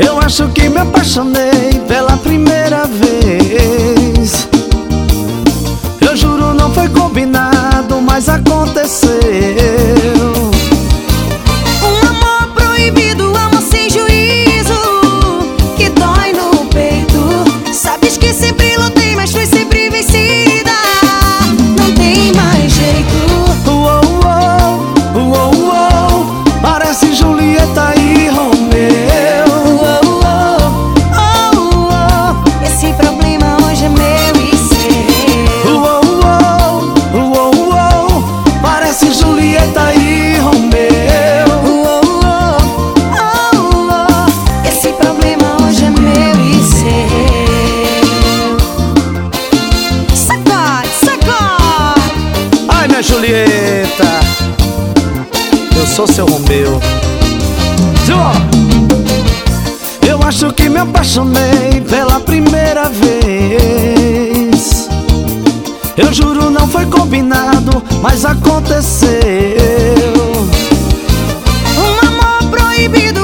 Eu acho que me apaixonei pela primeira vez. Eu juro, não foi combinado, mas aconteceu. Um amor proibido, amor sem juízo, que dói no peito. Sabes que sempre lutei, mas fui sempre vencida. Não tem mais jeito. Parece Julieta e Romeu. Esse problema hoje é meu e seu. Parece Julieta e Romeu. Esse problema hoje é meu e seu. Sacode, sacode. Ai, minha Julieta, eu sou seu Romeu. Eu acho que me apaixonei pela primeira vez. Eu juro, não foi combinado, mas aconteceu. Um amor proibido,